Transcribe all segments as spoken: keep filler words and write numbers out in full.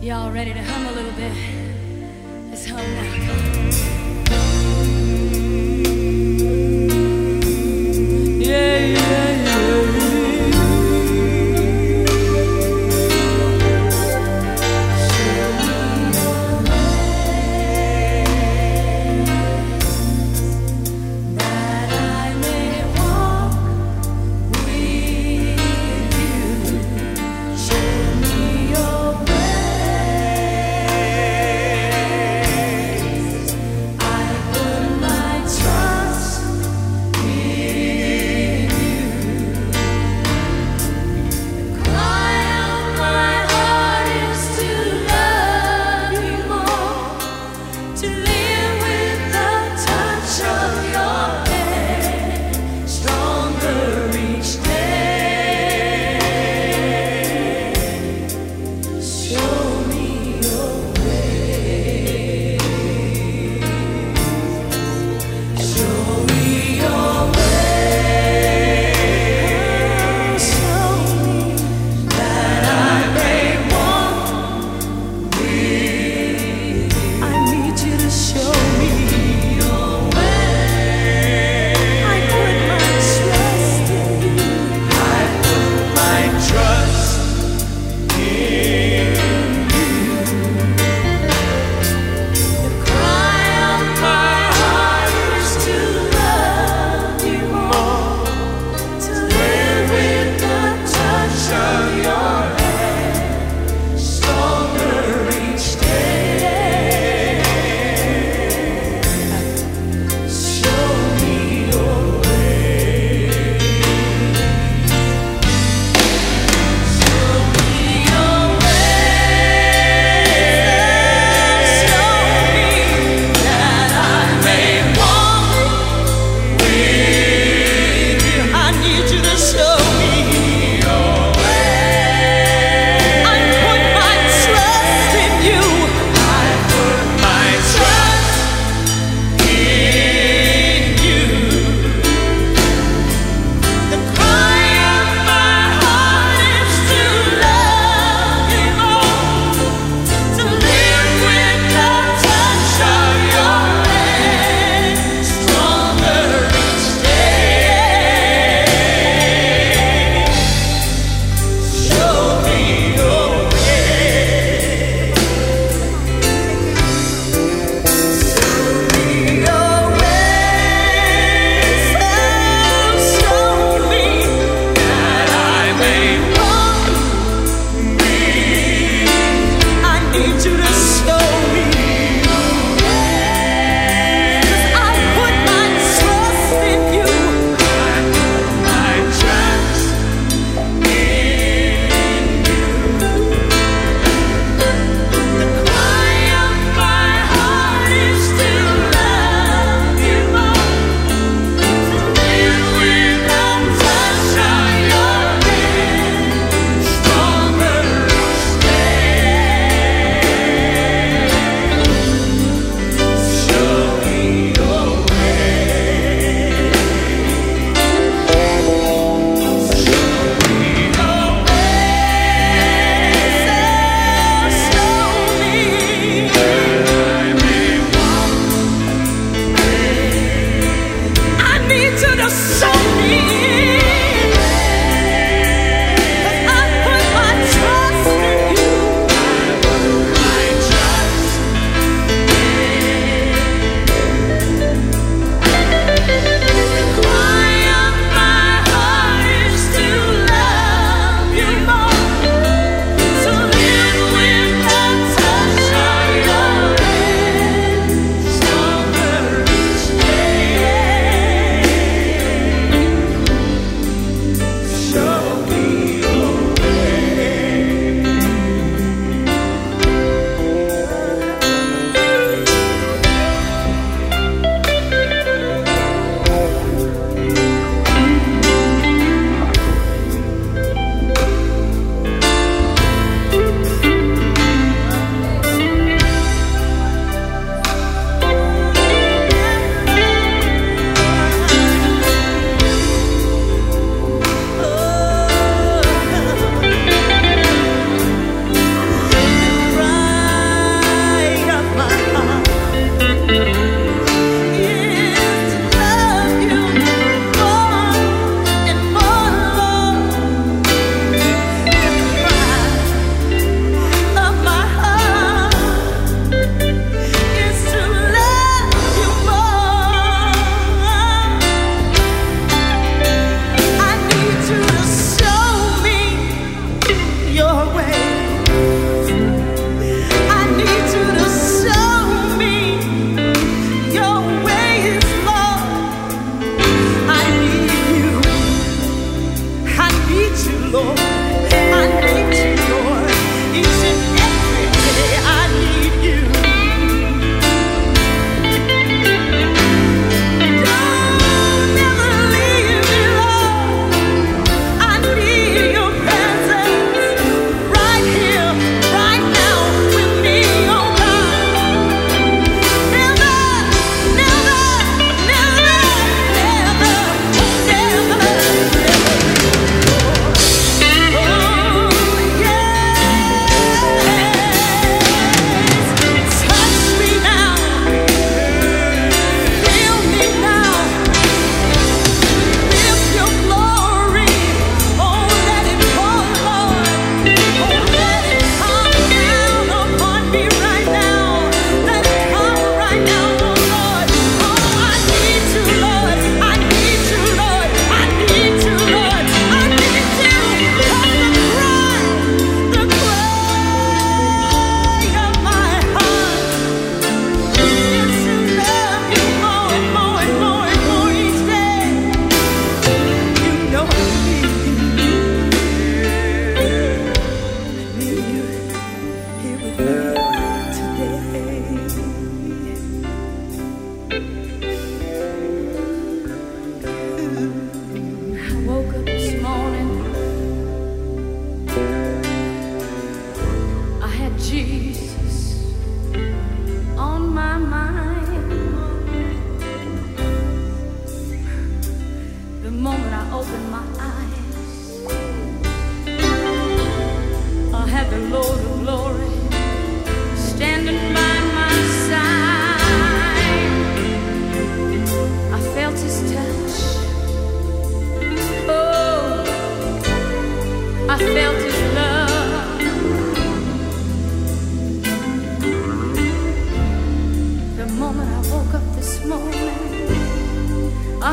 Y'all ready to hum a little bit? Let's hum now. Come on. Yeah, yeah, yeah.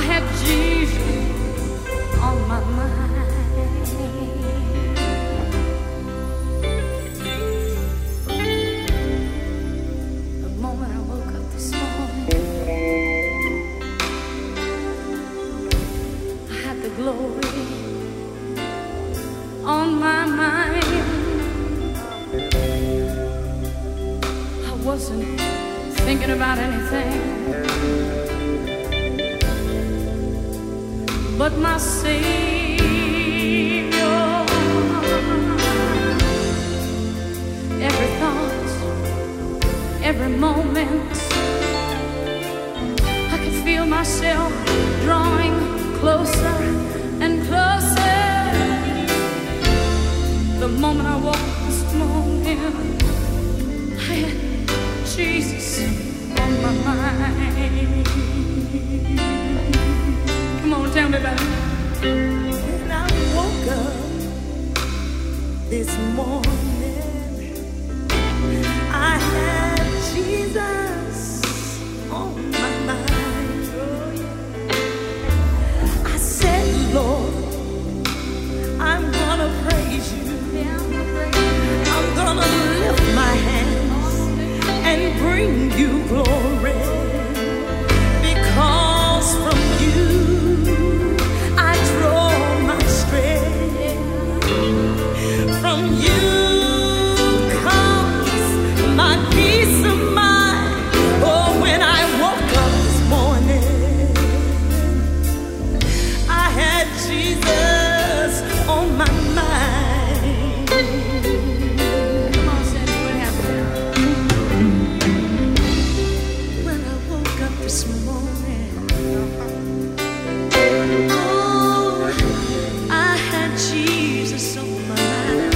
had Jesus on my mind. The moment I woke up this morning, I had the glory on my mind. I wasn't thinking about anything but my Savior. Every thought, every moment, I could feel myself drawing closer and closer. The moment I woke up this morning, I had Jesus on my mind. Come on, tell me about it. When I woke up this morning, I had Jesus on my mind. I said, Lord, I'm gonna praise you. I'm gonna lift my hands and bring you glory, because from you I draw my strength. From you comes my peace of mind. Oh, when I woke up this morning, I had Jesus on my mind. Come on, Sandy, what happened? When I woke up this morning, oh, I had Jesus on my mind.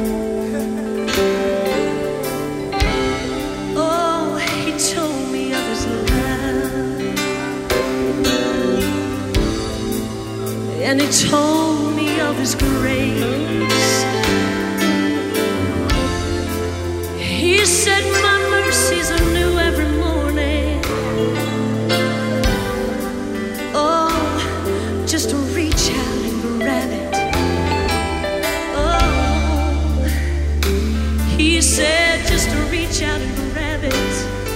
Oh, he told me of his love, and he told me of his grace. He said my mercies are new every morning. Oh, just to reach out and grab it. Oh, he said just to reach out and grab it,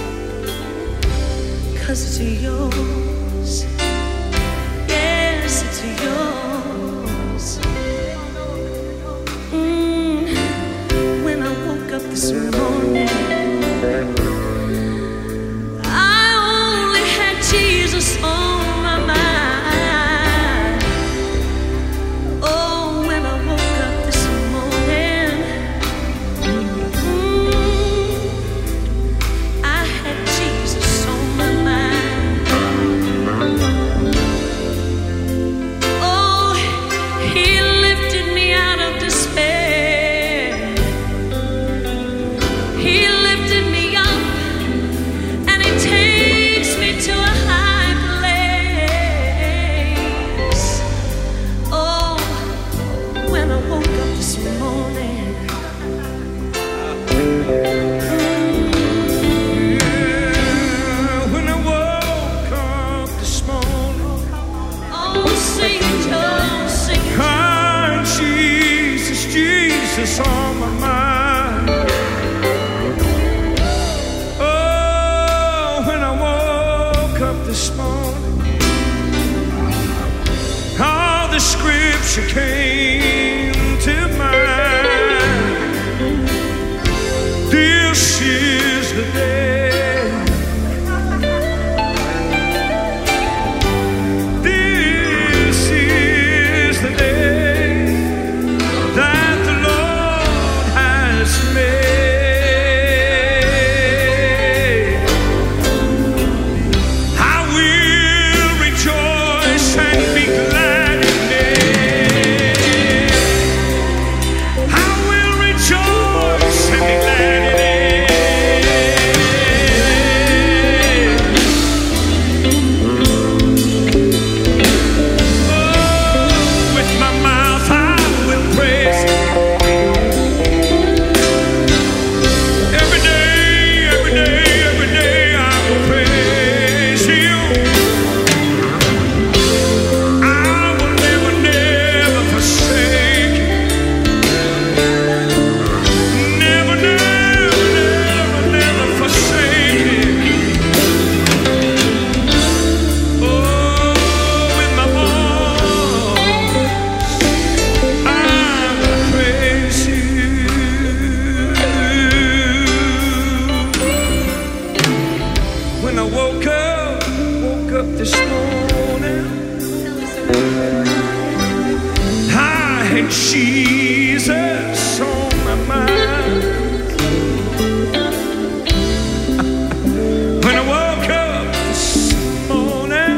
'cause it's yours. Yes, it's yours. Mm, when I woke up this morning, I only had Jesus on my mind. Oh, when I woke up this morning, mm, I had Jesus on my mind. Oh, he lifted me out of despair. He lifted me up, and he takes me to a high place. Oh, when I woke up this morning, When I woke up this morning, oh, sing it, oh, sing it. ah, Jesus, Jesus on my mind. Oh, when I woke up this morning, all the scripture came to mind. This is the day. This is the day that the Lord has made. I will rejoice and be glad in it. I will rejoice and be glad in it. this morning, I had Jesus on my mind. When I woke up this morning,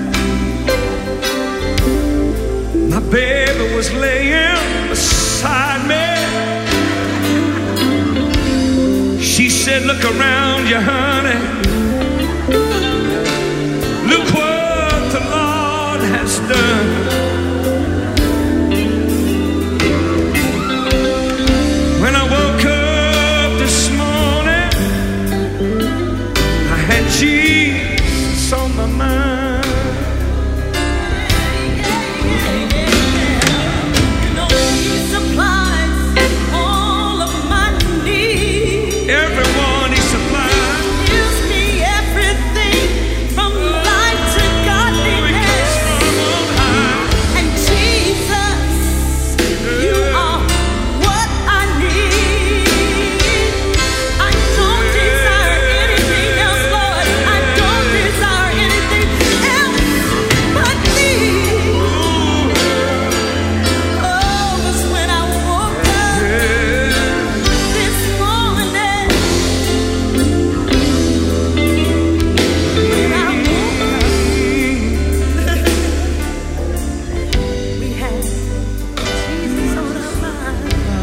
my baby was laying beside me. She said, look around you, honey. Look what the Lord has done. When I woke up this morning, I had Jesus on my mind. You know, He supplies all of my needs. Everyone He supplies. Gives me everything from life to godliness. And Jesus, you are what I need. I don't desire anything else, Lord. I don't desire anything else but Thee. Oh, 'cause when I woke up this morning, when I woke up, we had Jesus on our mind.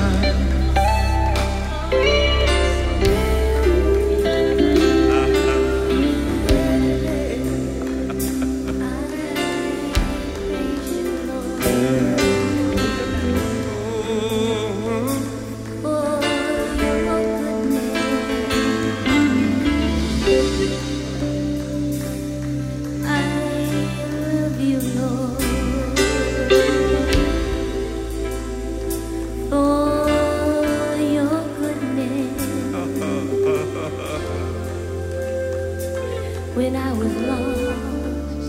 When I was lost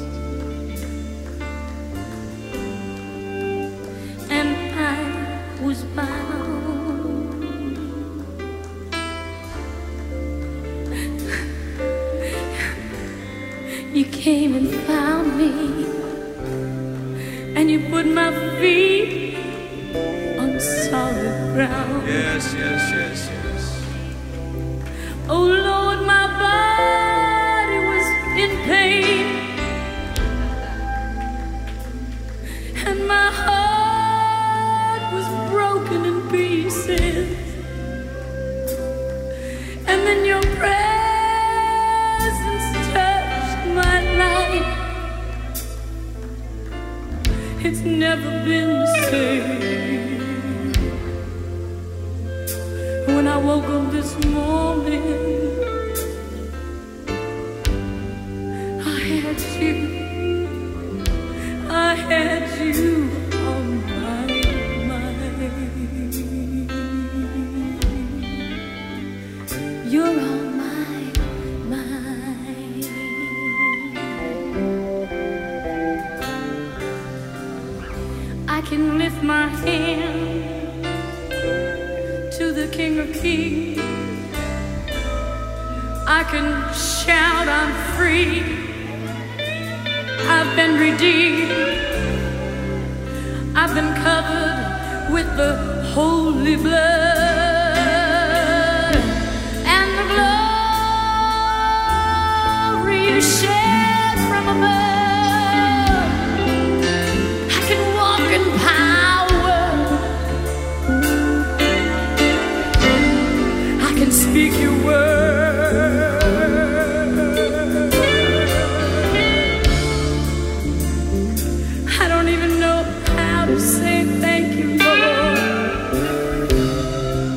and I was bound, you came and found me, and you put my feet on solid ground. Yes, yes, yes, yes. Oh Lord, my body was in pain, and my heart was broken in pieces. And then your presence touched my life. It's never been the same. When I woke up this morning, I had you, I had you on my mind. You're on my mind. I can lift my hand to the King of Kings. I can shout, I'm free. I've been redeemed. I've been covered with the holy blood, and the glory you shed from above. I can walk in power. I can speak your word. I don't even know how to say thank you, Lord.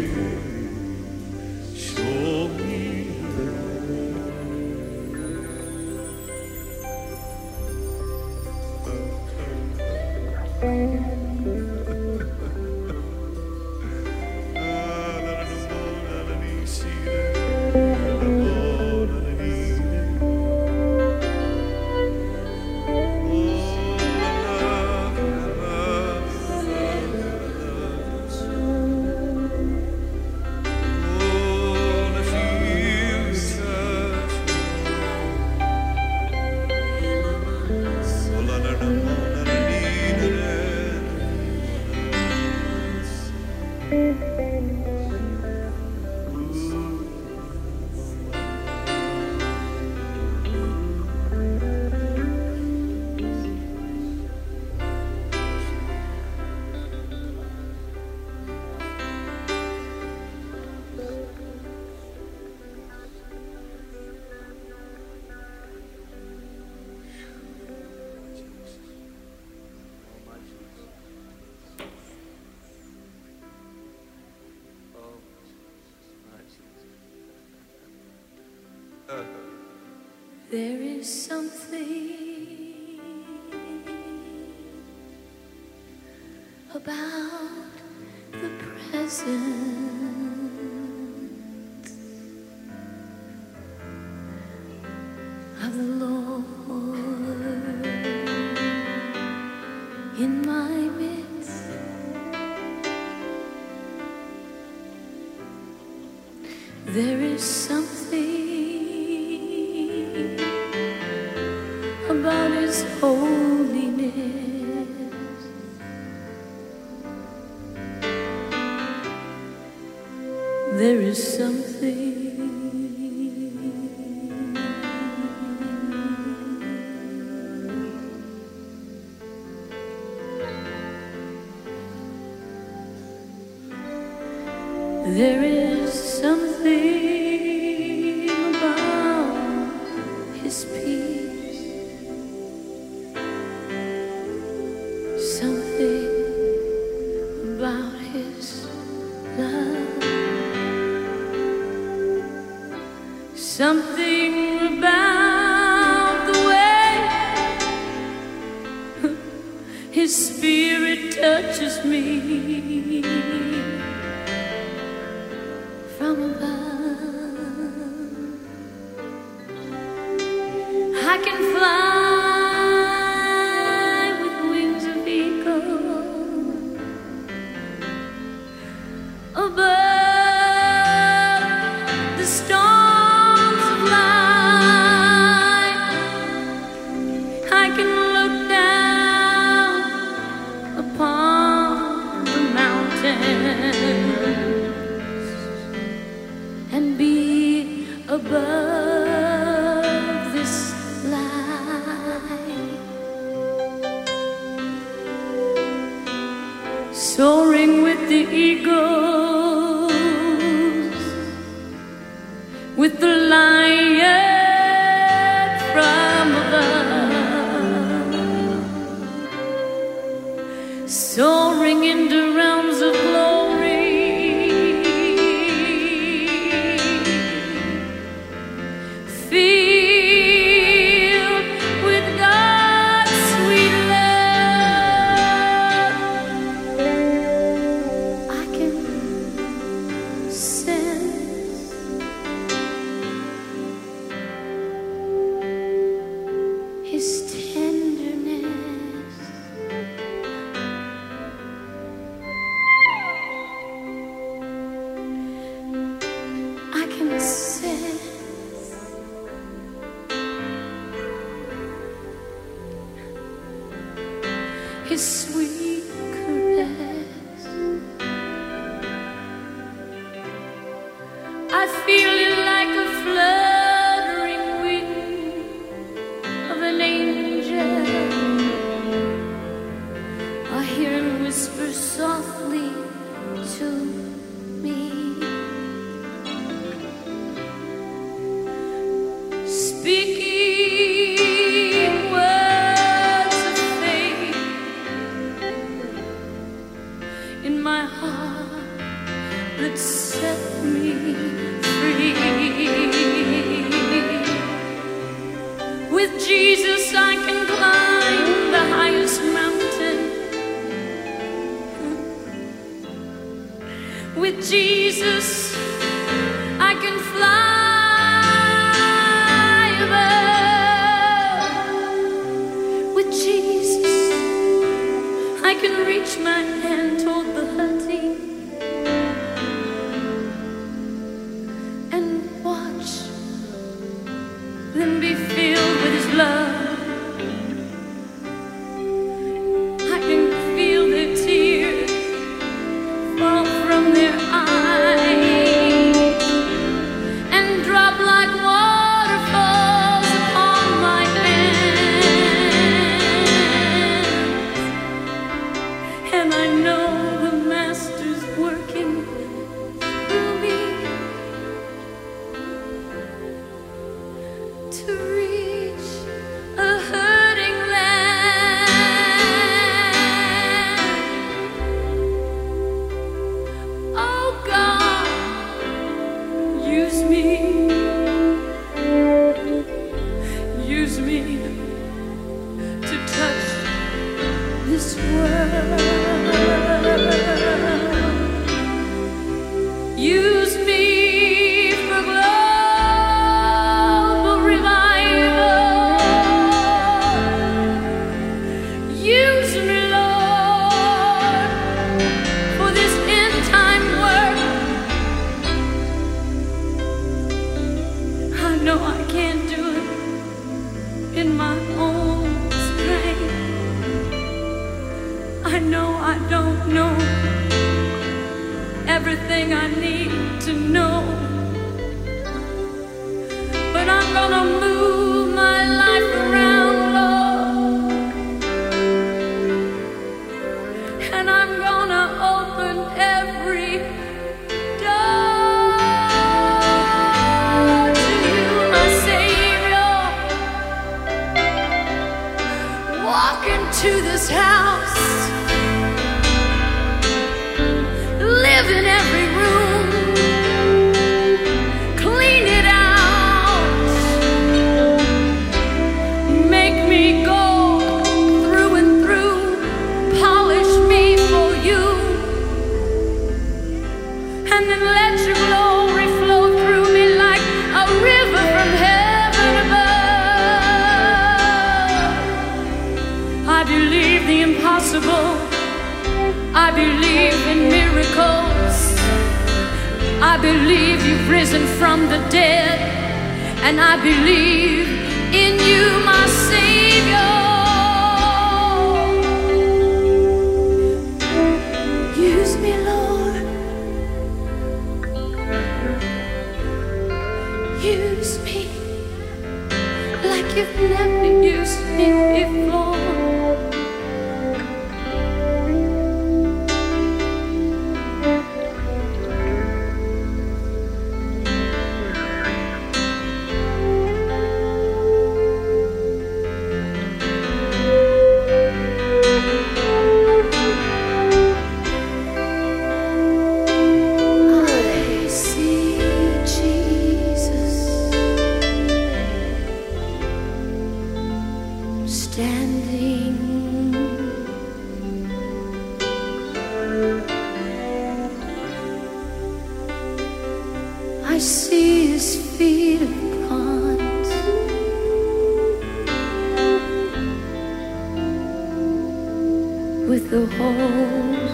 show me There is something about the presence of the Lord in my midst. There is something about His holiness. There is something There is something about His peace, something about His love, something about the way His Spirit touches me from above. I can fly with wings of eagle above the storms of life. I can look down upon the mountains and be above this life, soaring with the eagles, with the lion from above, soaring into realms of glory. Filled with God's sweet love, I can sense His tenderness. I can sense His sweet caress. I feel it like a fluttering wing of an angel. I hear Him whisper softly to me, speaking words of faith in my heart that set me free. With Jesus I can climb the highest mountain. With Jesus I can fly above. With Jesus I can reach my hand toward the hurting and watch them be filled with His love. I can feel their tears fall from their eyes and drop like waterfalls upon my hands. And I know the Master's working through me to reach a hurting land. Oh God, use me, use me to touch this world. Use me for global revival. Use me, Lord, for this end time work. I know I can't do it in my own strength. I know I don't know everything I need to know, but I'm gonna move my life around, Lord, and I'm gonna open every door to you, my Savior. Walk into this house, live in every room, clean it out, make me go through and through, polish me for you, and then let your glory flow through me like a river from heaven above. I believe the impossible. I believe in miracles. I believe you've risen from the dead, and I believe in you, my Savior. Use me, Lord. Use me like you've never used me before. I see Jesus standing. I see His feet of bronze, with the holes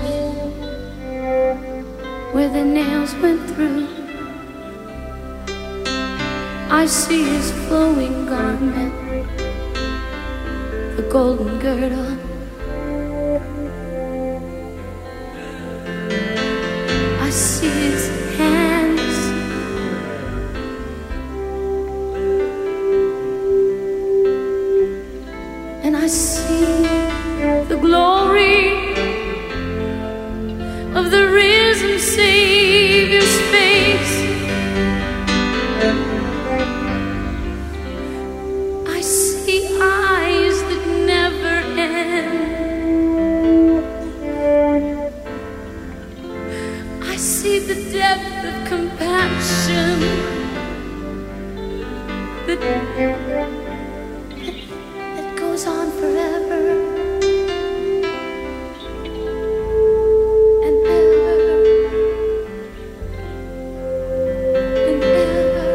where the nails went through. I see His flowing garment, the golden girdle. I see His hands, and I see the glory of the risen Savior's face. I see eyes that never end. passion that, that goes on forever and ever and ever.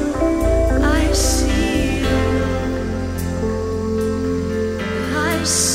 I see